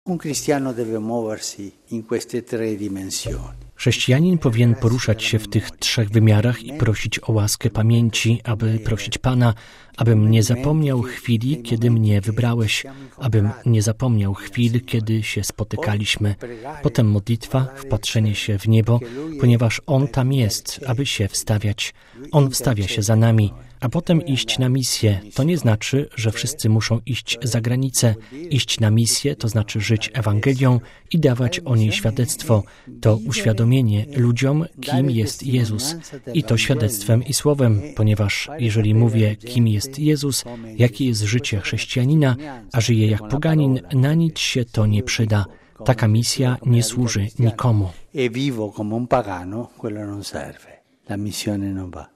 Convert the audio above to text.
Un cristiano deve muoversi in queste tre dimensioni. Chrześcijanin powinien poruszać się w tych trzech wymiarach i prosić o łaskę pamięci, aby prosić Pana, abym nie zapomniał chwili, kiedy mnie wybrałeś, abym nie zapomniał chwil, kiedy się spotykaliśmy. Potem modlitwa, wpatrzenie się w niebo, ponieważ On tam jest, aby się wstawiać. On wstawia się za nami. A potem iść na misję. To nie znaczy, że wszyscy muszą iść za granicę. Iść na misję to znaczy żyć Ewangelią i dawać o niej świadectwo. To uświadomienie ludziom, kim jest Jezus. I to świadectwem i słowem, ponieważ jeżeli mówię, kim jest Jezus, jakie jest życie chrześcijanina, a żyje jak poganin, na nic się to nie przyda. Taka misja nie służy nikomu. E vivo come un pagano, quello non serve. La missione non va.